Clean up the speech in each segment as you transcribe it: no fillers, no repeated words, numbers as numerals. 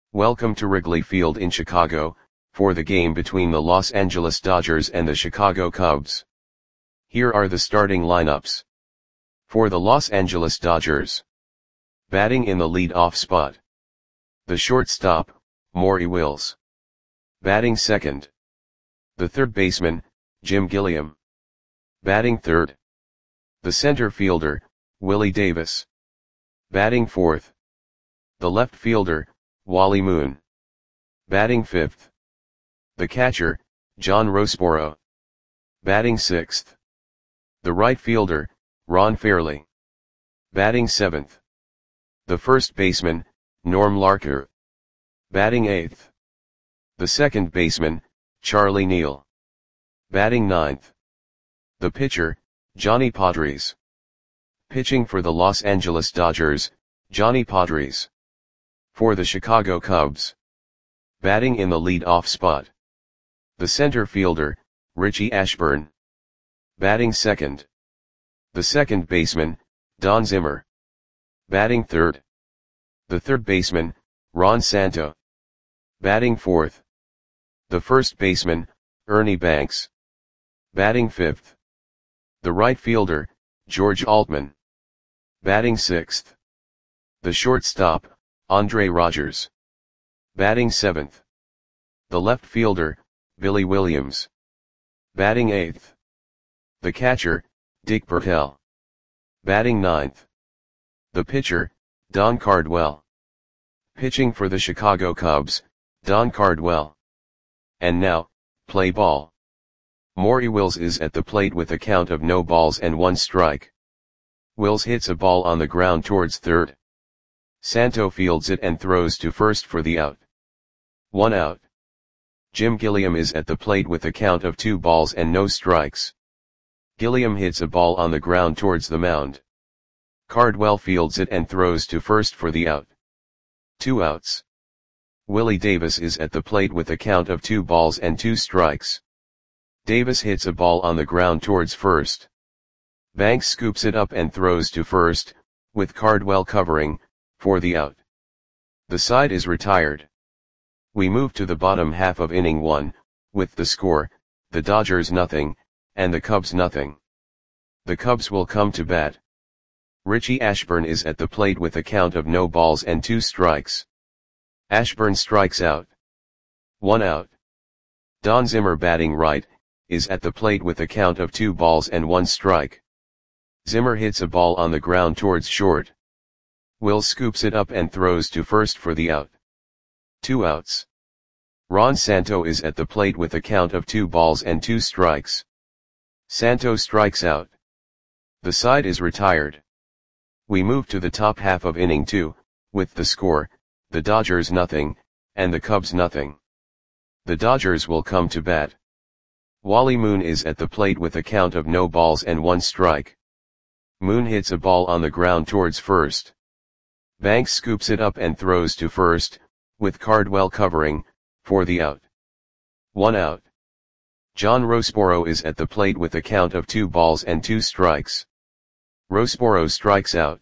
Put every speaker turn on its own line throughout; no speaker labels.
Welcome to Wrigley Field in Chicago, for the game between the Los Angeles Dodgers and the Chicago Cubs. Here are the starting lineups. For the Los Angeles Dodgers. Batting in the lead-off spot. The shortstop, Maury Wills. Batting second. The third baseman, Jim Gilliam. Batting third. The center fielder, Willie Davis. Batting fourth. The left fielder, Wally Moon. Batting fifth. The catcher, John Roseboro. Batting sixth. The right fielder, Ron Fairly. Batting seventh. The first baseman, Norm Larker. Batting eighth. The second baseman, Charlie Neal. Batting ninth. The pitcher, Johnny Podres. Pitching for the Los Angeles Dodgers, Johnny Podres. For the Chicago Cubs. Batting in the lead-off spot. The center fielder, Richie Ashburn. Batting second. The second baseman, Don Zimmer. Batting third. The third baseman, Ron Santo. Batting fourth. The first baseman, Ernie Banks. Batting fifth. The right fielder, George Altman. Batting sixth. The shortstop, Andre Rogers. Batting seventh. The left fielder, Billy Williams. Batting eighth. The catcher, Dick Bertel. Batting ninth. The pitcher, Don Cardwell. Pitching for the Chicago Cubs, Don Cardwell. And now, play ball. Maury Wills is at the plate with a count of no balls and one strike. Wills hits a ball on the ground towards third. Santo fields it and throws to first for the out. 1 out. Jim Gilliam is at the plate with a count of 2 balls and no strikes. Gilliam hits a ball on the ground towards the mound. Cardwell fields it and throws to first for the out. 2 outs. Willie Davis is at the plate with a count of 2 balls and 2 strikes. Davis hits a ball on the ground towards first. Banks scoops it up and throws to first, with Cardwell covering, for the out. The side is retired. We move to the bottom half of inning 1, with the score, the Dodgers nothing, and the Cubs nothing. The Cubs will come to bat. Richie Ashburn is at the plate with a count of no balls and 2 strikes. Ashburn strikes out. 1 out. Don Zimmer batting right, is at the plate with a count of 2 balls and 1 strike. Zimmer hits a ball on the ground towards short. Wills scoops it up and throws to first for the out. 2 outs. Ron Santo is at the plate with a count of 2 balls and 2 strikes. Santo strikes out. The side is retired. We move to the top half of inning 2, with the score, the Dodgers nothing, and the Cubs nothing. The Dodgers will come to bat. Wally Moon is at the plate with a count of no balls and 1 strike. Moon hits a ball on the ground towards first. Banks scoops it up and throws to first, with Cardwell covering, for the out. 1 out. John Roseboro is at the plate with a count of 2 balls and 2 strikes. Roseboro strikes out.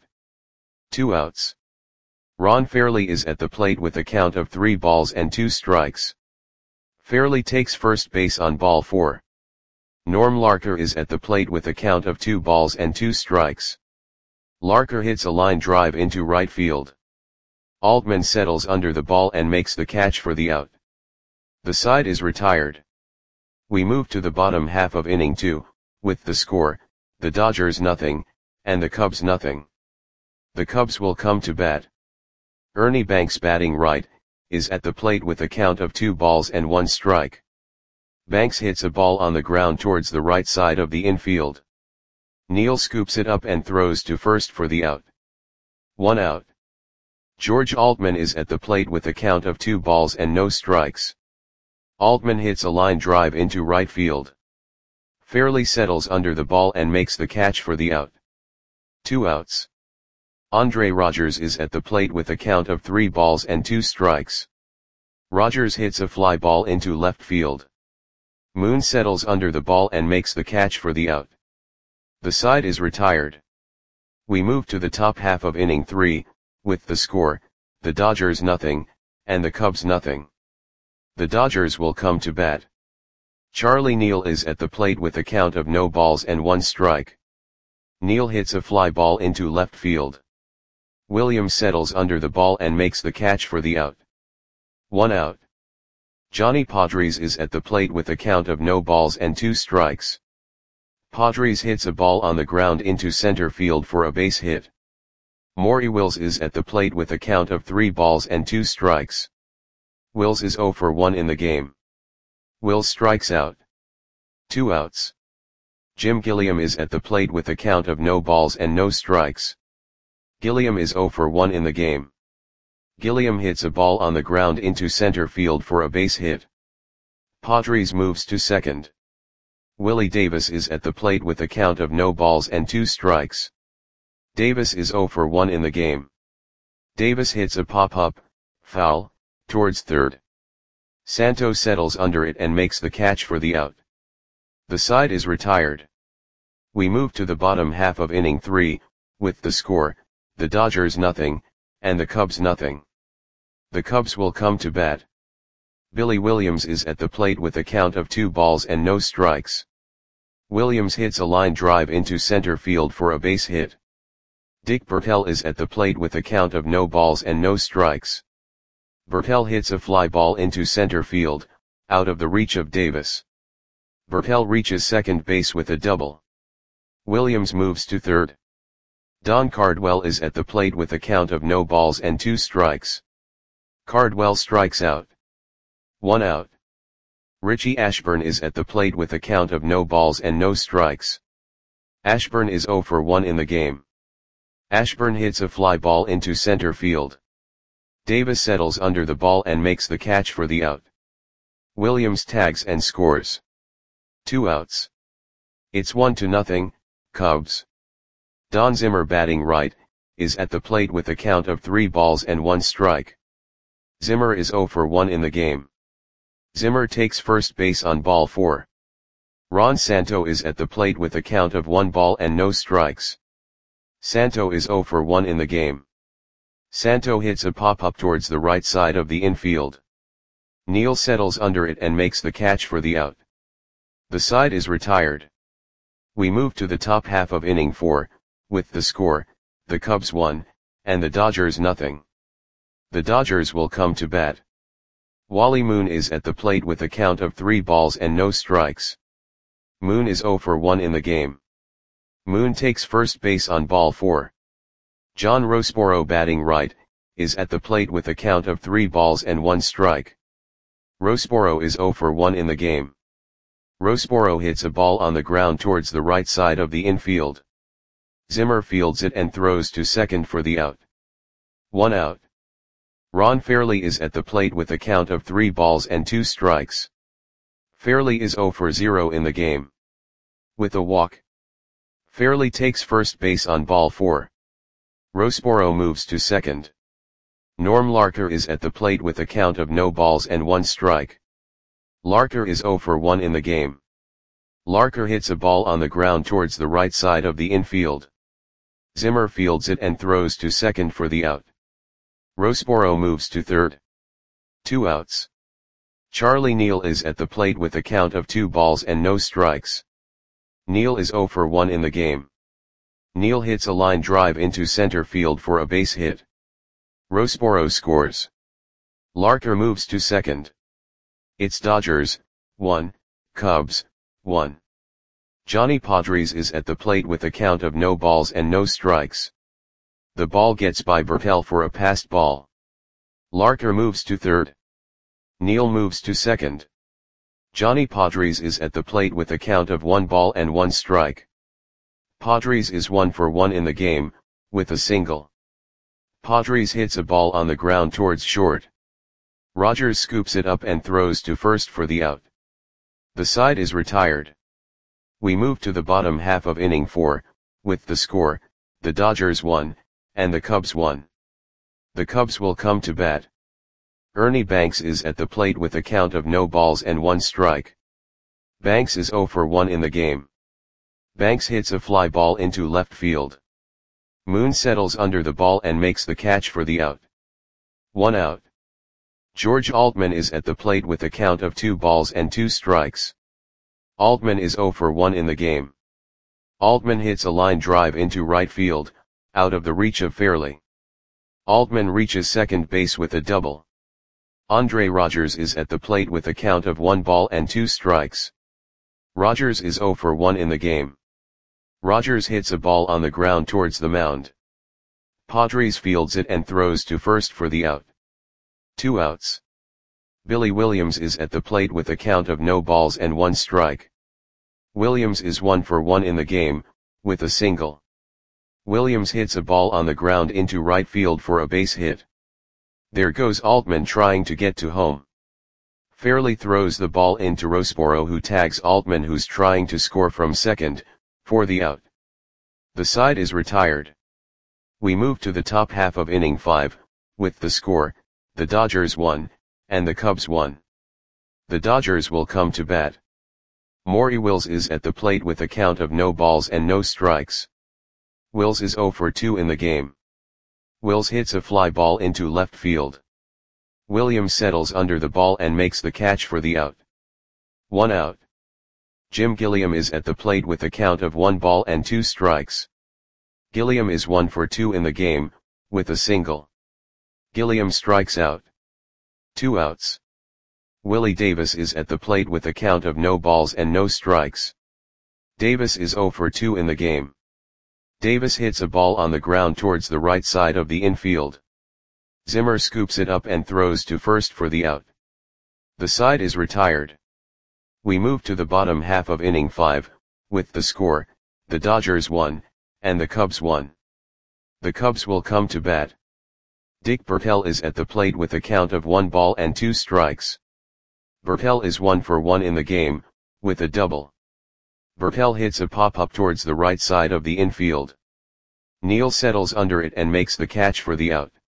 2 outs. Ron Fairly is at the plate with a count of 3 balls and 2 strikes. Fairly takes first base on ball 4. Norm Larker is at the plate with a count of 2 balls and 2 strikes. Larker hits a line drive into right field. Altman settles under the ball and makes the catch for the out. The side is retired. We move to the bottom half of inning 2, with the score, the Dodgers nothing, and the Cubs nothing. The Cubs will come to bat. Ernie Banks batting right, is at the plate with a count of 2 balls and 1 strike. Banks hits a ball on the ground towards the right side of the infield. Neal scoops it up and throws to first for the out. 1 out. George Altman is at the plate with a count of 2 balls and no strikes. Altman hits a line drive into right field. Fairly settles under the ball and makes the catch for the out. 2 outs. Andre Rogers is at the plate with a count of 3 balls and 2 strikes. Rogers hits a fly ball into left field. Moon settles under the ball and makes the catch for the out. The side is retired. We move to the top half of inning 3, with the score, the Dodgers nothing, and the Cubs nothing. The Dodgers will come to bat. Charlie Neal is at the plate with a count of no balls and 1 strike. Neal hits a fly ball into left field. Williams settles under the ball and makes the catch for the out. 1 out. Johnny Podres is at the plate with a count of no balls and 2 strikes. Podres hits a ball on the ground into center field for a base hit. Maury Wills is at the plate with a count of 3 balls and 2 strikes. Wills is 0 for 1 in the game. Wills strikes out. 2 outs. Jim Gilliam is at the plate with a count of no balls and no strikes. Gilliam is 0 for 1 in the game. Gilliam hits a ball on the ground into center field for a base hit. Podres moves to second. Willie Davis is at the plate with a count of no balls and 2 strikes. Davis is 0 for 1 in the game. Davis hits a pop-up, foul, towards third. Santo settles under it and makes the catch for the out. The side is retired. We move to the bottom half of inning 3, with the score, the Dodgers nothing, and the Cubs nothing. The Cubs will come to bat. Billy Williams is at the plate with a count of 2 balls and no strikes. Williams hits a line drive into center field for a base hit. Dick Bertel is at the plate with a count of no balls and no strikes. Bertel hits a fly ball into center field, out of the reach of Davis. Bertel reaches second base with a double. Williams moves to third. Don Cardwell is at the plate with a count of no balls and 2 strikes. Cardwell strikes out. 1 out. Richie Ashburn is at the plate with a count of no balls and no strikes. Ashburn is 0 for 1 in the game. Ashburn hits a fly ball into center field. Davis settles under the ball and makes the catch for the out. Williams tags and scores. 2 outs. It's 1-0, Cubs. Don Zimmer, batting right, is at the plate with a count of 3 balls and 1 strike. Zimmer is 0 for 1 in the game. Zimmer takes first base on ball 4. Ron Santo is at the plate with a count of 1 ball and no strikes. Santo is 0 for 1 in the game. Santo hits a pop-up towards the right side of the infield. Neal settles under it and makes the catch for the out. The side is retired. We move to the top half of inning 4, with the score, the Cubs 1, and the Dodgers nothing. The Dodgers will come to bat. Wally Moon is at the plate with a count of 3 balls and no strikes. Moon is 0 for 1 in the game. Moon takes first base on ball 4. John Roseboro, batting right, is at the plate with a count of 3 balls and 1 strike. Roseboro is 0 for 1 in the game. Roseboro hits a ball on the ground towards the right side of the infield. Zimmer fields it and throws to second for the out. 1 out. Ron Fairley is at the plate with a count of 3 balls and 2 strikes. Fairley is 0 for 0 in the game. With a walk. Fairley takes first base on ball 4. Roseboro moves to second. Norm Larker is at the plate with a count of no balls and 1 strike. Larker is 0 for 1 in the game. Larker hits a ball on the ground towards the right side of the infield. Zimmer fields it and throws to second for the out. Roseboro moves to third. 2 outs. Charlie Neal is at the plate with a count of 2 balls and no strikes. Neal is 0 for 1 in the game. Neal hits a line drive into center field for a base hit. Roseboro scores. Larker moves to second. It's Dodgers 1, Cubs 1. Johnny Podres is at the plate with a count of no balls and no strikes. The ball gets by Bertel for a passed ball. Larker moves to third. Neal moves to second. Johnny Podres is at the plate with a count of 1 ball and 1 strike. Podres is 1 for 1 in the game, with a single. Podres hits a ball on the ground towards short. Rogers scoops it up and throws to first for the out. The side is retired. We move to the bottom half of inning 4, with the score, the Dodgers 1, and the Cubs 1. The Cubs will come to bat. Ernie Banks is at the plate with a count of no balls and 1 strike. Banks is 0 for 1 in the game. Banks hits a fly ball into left field. Moon settles under the ball and makes the catch for the out. 1 out. George Altman is at the plate with a count of 2 balls and 2 strikes. Altman is 0 for 1 in the game. Altman hits a line drive into right field, out of the reach of Fairley. Altman reaches second base with a double. Andre Rogers is at the plate with a count of 1 ball and 2 strikes. Rogers is 0 for 1 in the game. Rogers hits a ball on the ground towards the mound. Padres fields it and throws to first for the out. 2 outs. Billy Williams is at the plate with a count of no balls and 1 strike. Williams is 1 for 1 in the game, with a single. Williams hits a ball on the ground into right field for a base hit. There goes Altman trying to get to home. Fairley throws the ball into Roseboro, who tags Altman, who's trying to score from second, for the out. The side is retired. We move to the top half of inning 5, with the score, the Dodgers 1, and the Cubs 1. The Dodgers will come to bat. Maury Wills is at the plate with a count of no balls and no strikes. Wills is 0 for 2 in the game. Wills hits a fly ball into left field. Williams settles under the ball and makes the catch for the out. 1 out. Jim Gilliam is at the plate with a count of 1 ball and 2 strikes. Gilliam is 1 for 2 in the game, with a single. Gilliam strikes out. 2 outs. Willie Davis is at the plate with a count of no balls and no strikes. Davis is 0 for 2 in the game. Davis hits a ball on the ground towards the right side of the infield. Zimmer scoops it up and throws to first for the out. The side is retired. We move to the bottom half of inning 5, with the score, the Dodgers 1, and the Cubs 1. The Cubs will come to bat. Dick Bertel is at the plate with a count of 1 ball and 2 strikes. Bertel is 1 for 1 in the game, with a double. Bertel hits a pop-up towards the right side of the infield. Neal settles under it and makes the catch for the out.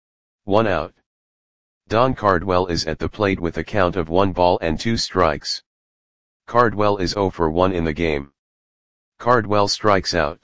1 out. Don Cardwell is at the plate with a count of 1 ball and 2 strikes. Cardwell is 0 for 1 in the game. Cardwell strikes out.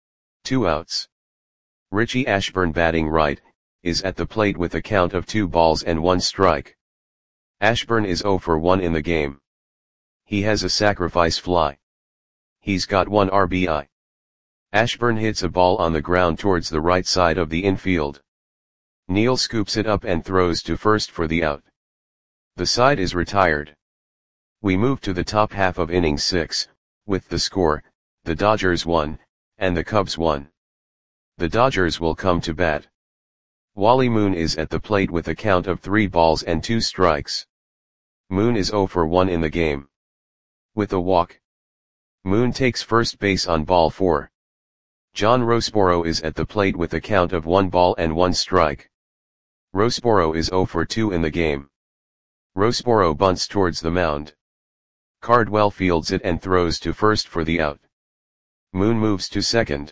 2 outs. Richie Ashburn, batting right, is at the plate with a count of 2 balls and 1 strike. Ashburn is 0 for 1 in the game. He has a sacrifice fly. He's got 1 RBI. Ashburn hits a ball on the ground towards the right side of the infield. Neal scoops it up and throws to first for the out. The side is retired. We move to the top half of inning 6, with the score, the Dodgers 1, and the Cubs 1. The Dodgers will come to bat. Wally Moon is at the plate with a count of 3 balls and 2 strikes. Moon is 0 for 1 in the game. With a walk. Moon takes first base on ball 4. John Roseboro is at the plate with a count of 1 ball and 1 strike. Roseboro is 0 for 2 in the game. Roseboro bunts towards the mound. Cardwell fields it and throws to first for the out. Moon moves to second.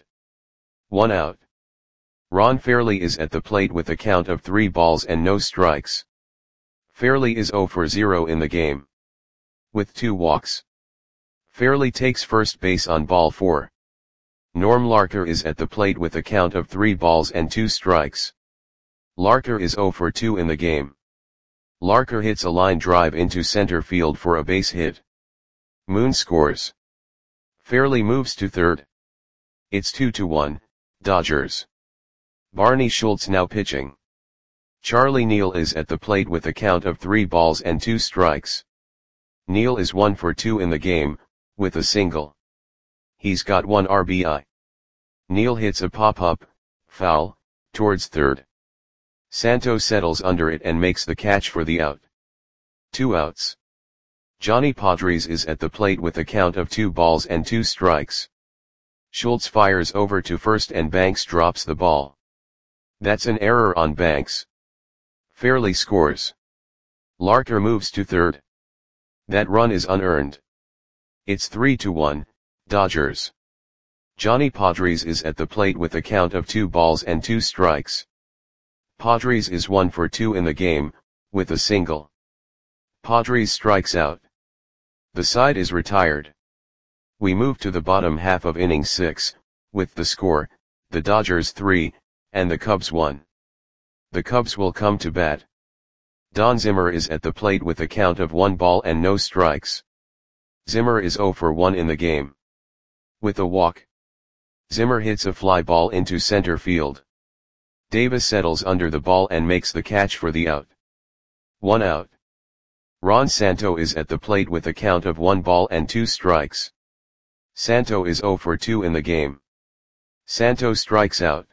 1 out. Ron Fairley is at the plate with a count of 3 balls and no strikes. Fairley is 0 for 0 in the game. With 2 walks. Fairley takes first base on ball 4. Norm Larker is at the plate with a count of 3 balls and 2 strikes. Larker is 0 for 2 in the game. Larker hits a line drive into center field for a base hit. Moon scores. Fairley moves to third. It's 2-1, Dodgers. Barney Schultz now pitching. Charlie Neal is at the plate with a count of 3 balls and 2 strikes. Neal is 1 for 2 in the game, with a single. He's got 1 RBI. Neal hits a pop-up, foul, towards third. Santo settles under it and makes the catch for the out. 2 outs. Johnny Padres is at the plate with a count of 2 balls and 2 strikes. Schultz fires over to first and Banks drops the ball. That's an error on Banks. Fairley scores. Larker moves to third. That run is unearned. It's 3-1, Dodgers. Johnny Padres is at the plate with a count of 2 balls and 2 strikes. Padres is 1 for 2 in the game, with a single. Padres strikes out. The side is retired. We move to the bottom half of inning 6, with the score, the Dodgers 3, and the Cubs 1. The Cubs will come to bat. Don Zimmer is at the plate with a count of 1 ball and no strikes. Zimmer is 0 for 1 in the game. With a walk, Zimmer hits a fly ball into center field. Davis settles under the ball and makes the catch for the out. 1 out. Ron Santo is at the plate with a count of 1 ball and 2 strikes. Santo is 0 for 2 in the game. Santo strikes out.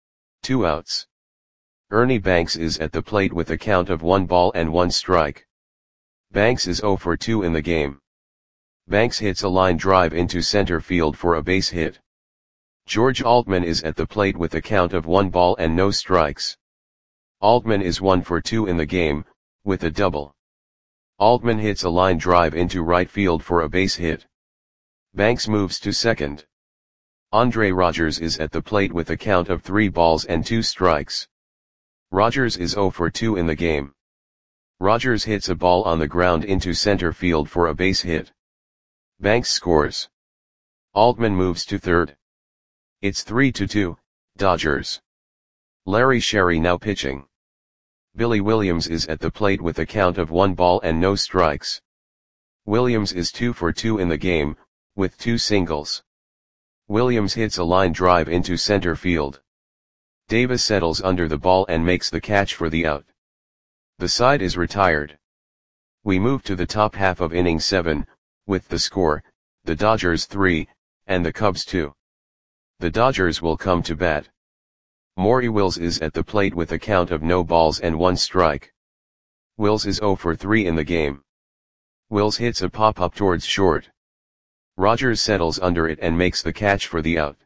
2 outs. Ernie Banks is at the plate with a count of 1 ball and 1 strike. Banks is 0 for 2 in the game. Banks hits a line drive into center field for a base hit. George Altman is at the plate with a count of 1 ball and no strikes. Altman is 1 for 2 in the game, with a double. Altman hits a line drive into right field for a base hit. Banks moves to second. Andre Rogers is at the plate with a count of 3 balls and 2 strikes. Rogers is 0 for 2 in the game. Rogers hits a ball on the ground into center field for a base hit. Banks scores. Altman moves to third. It's 3-2, Dodgers. Larry Sherry now pitching. Billy Williams is at the plate with a count of 1 ball and no strikes. Williams is 2 for 2 in the game, with 2 singles. Williams hits a line drive into center field. Davis settles under the ball and makes the catch for the out. The side is retired. We move to the top half of inning 7, with the score, the Dodgers 3, and the Cubs 2. The Dodgers will come to bat. Maury Wills is at the plate with a count of no balls and 1 strike. Wills is 0 for 3 in the game. Wills hits a pop-up towards short. Rogers settles under it and makes the catch for the out.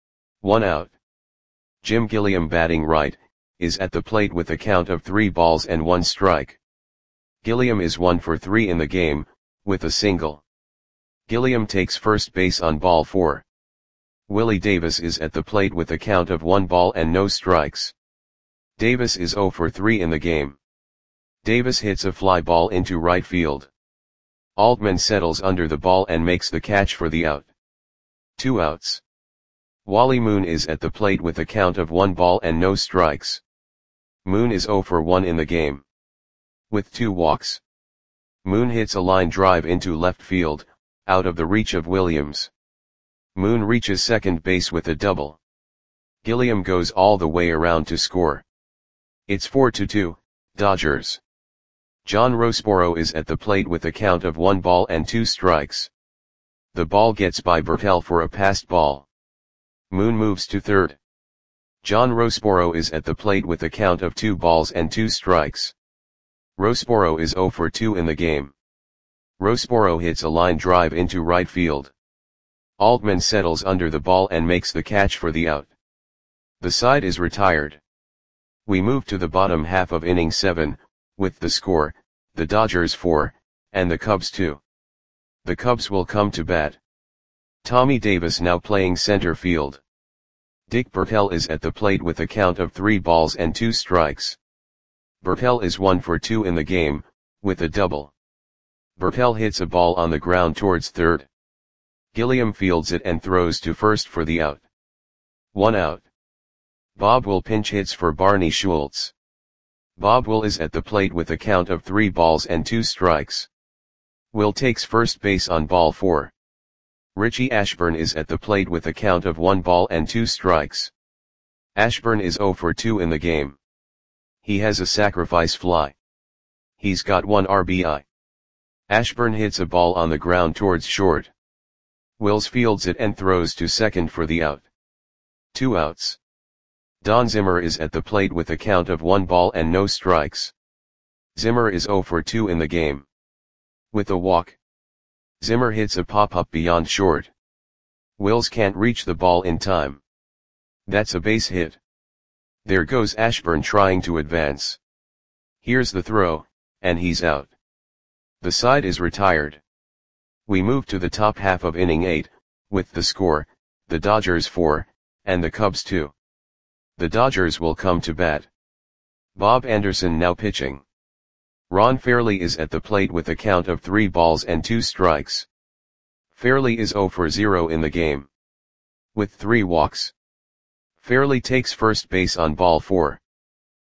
1 out. Jim Gilliam batting right, is at the plate with a count of 3 balls and 1 strike. Gilliam is 1 for 3 in the game, with a single. Gilliam takes first base on ball 4. Willie Davis is at the plate with a count of 1 ball and no strikes. Davis is 0 for 3 in the game. Davis hits a fly ball into right field. Altman settles under the ball and makes the catch for the out. 2 outs. Wally Moon is at the plate with a count of 1 ball and no strikes. Moon is 0 for 1 in the game. With 2 walks. Moon hits a line drive into left field, out of the reach of Williams. Moon reaches second base with a double. Gilliam goes all the way around to score. It's 4-2, Dodgers. John Roseboro is at the plate with a count of 1 ball and 2 strikes. The ball gets by Bertel for a passed ball. Moon moves to third. John Roseboro is at the plate with a count of 2 balls and 2 strikes. Roseboro is 0 for 2 in the game. Roseboro hits a line drive into right field. Altman settles under the ball and makes the catch for the out. The side is retired. We move to the bottom half of inning 7, with the score, the Dodgers 4, and the Cubs 2. The Cubs will come to bat. Tommy Davis now playing center field. Dick Bertel is at the plate with a count of 3 balls and 2 strikes. Bertel is 1 for 2 in the game, with a double. Bertel hits a ball on the ground towards third. Gilliam fields it and throws to first for the out. 1 out. Bob Will pinch hits for Barney Schultz. Bob Will is at the plate with a count of 3 balls and 2 strikes. Will takes first base on ball 4. Richie Ashburn is at the plate with a count of 1 ball and 2 strikes. Ashburn is 0 for 2 in the game. He has a sacrifice fly. He's got 1 RBI. Ashburn hits a ball on the ground towards short. Wills fields it and throws to second for the out. 2 outs. Don Zimmer is at the plate with a count of 1 ball and no strikes. Zimmer is 0 for 2 in the game. With a walk, Zimmer hits a pop-up beyond short. Wills can't reach the ball in time. That's a base hit. There goes Ashburn trying to advance. Here's the throw, and he's out. The side is retired. We move to the top half of inning 8, with the score, the Dodgers 4, and the Cubs 2. The Dodgers will come to bat. Bob Anderson now pitching. Ron Fairly is at the plate with a count of 3 balls and 2 strikes. Fairly is 0 for 0 in the game. With 3 walks. Fairly takes first base on ball 4.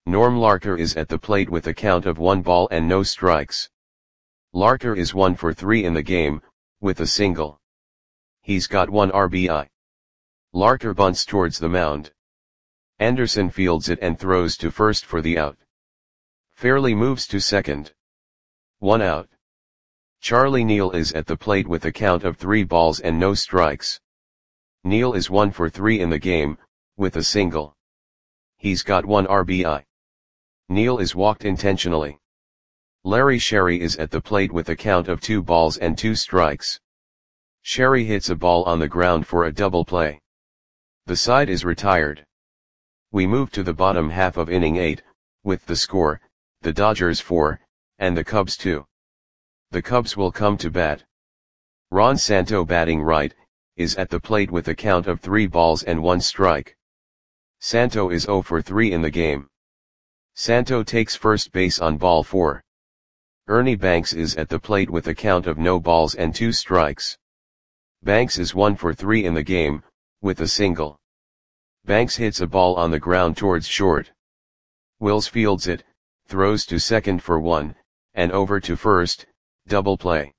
Norm Larker is at the plate with a count of 1 ball and no strikes. Larker is 1 for 3 in the game, with a single. He's got 1 RBI. Larker bunts towards the mound. Anderson fields it and throws to first for the out. Fairley moves to second. 1 out. Charlie Neal is at the plate with a count of 3 balls and no strikes. Neal is 1 for 3 in the game, with a single. He's got 1 RBI. Neal is walked intentionally. Larry Sherry is at the plate with a count of 2 balls and 2 strikes. Sherry hits a ball on the ground for a double play. The side is retired. We move to the bottom half of inning 8, with the score, the Dodgers 4, and the Cubs 2. The Cubs will come to bat. Ron Santo, batting right, is at the plate with a count of 3 balls and 1 strike. Santo is 0 for 3 in the game. Santo takes first base on ball 4. Ernie Banks is at the plate with a count of no balls and 2 strikes. Banks is 1 for 3 in the game, with a single. Banks hits a ball on the ground towards short. Wills fields it, throws to second for 1, and over to first, double play.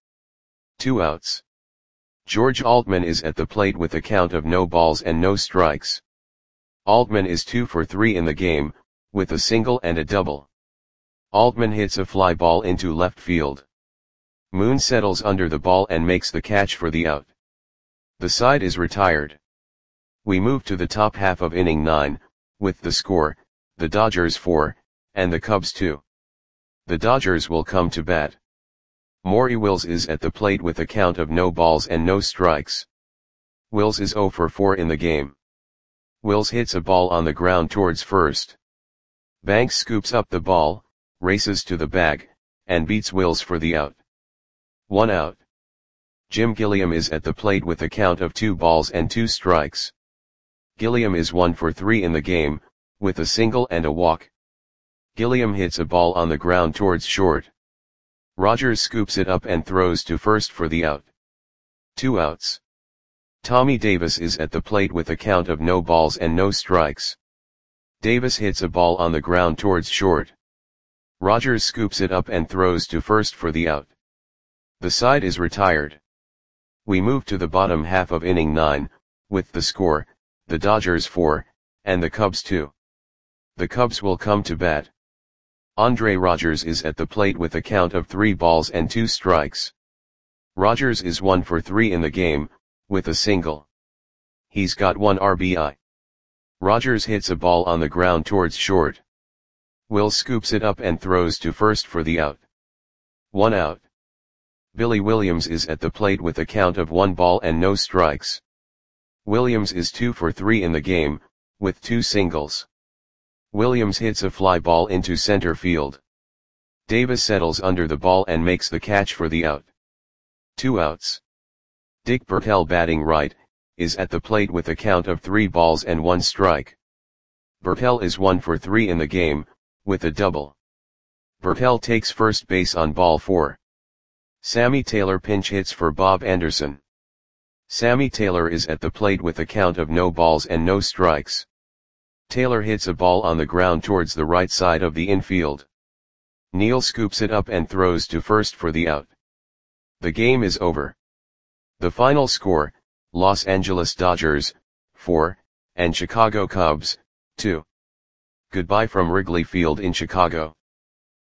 2 outs. George Altman is at the plate with a count of no balls and no strikes. Altman is 2 for 3 in the game, with a single and a double. Altman hits a fly ball into left field. Moon settles under the ball and makes the catch for the out. The side is retired. We move to the top half of inning 9, with the score, the Dodgers 4, and the Cubs 2. The Dodgers will come to bat. Maury Wills is at the plate with a count of no balls and no strikes. Wills is 0 for 4 in the game. Wills hits a ball on the ground towards first. Banks scoops up the ball, races to the bag, and beats Wills for the out. 1 out. Jim Gilliam is at the plate with a count of 2 balls and 2 strikes. Gilliam is 1 for 3 in the game, with a single and a walk. Gilliam hits a ball on the ground towards short. Rogers scoops it up and throws to first for the out. 2 outs. Tommy Davis is at the plate with a count of no balls and no strikes. Davis hits a ball on the ground towards short. Rogers scoops it up and throws to first for the out. The side is retired. We move to the bottom half of inning 9, with the score, the Dodgers 4, and the Cubs 2. The Cubs will come to bat. Andre Rogers is at the plate with a count of 3 balls and 2 strikes. Rogers is 1 for 3 in the game, with a single. He's got 1 RBI. Rogers hits a ball on the ground towards short. Wills scoops it up and throws to first for the out. 1 out. Billy Williams is at the plate with a count of 1 ball and no strikes. Williams is 2 for 3 in the game, with 2 singles. Williams hits a fly ball into center field. Davis settles under the ball and makes the catch for the out. 2 outs. Dick Bertel, batting right, is at the plate with a count of 3 balls and 1 strike. Bertel is 1 for 3 in the game, with a double. Bertel takes first base on ball 4. Sammy Taylor pinch hits for Bob Anderson. Sammy Taylor is at the plate with a count of no balls and no strikes. Taylor hits a ball on the ground towards the right side of the infield. Neal scoops it up and throws to first for the out. The game is over. The final score, Los Angeles Dodgers, 4, and Chicago Cubs, 2. Goodbye from Wrigley Field in Chicago.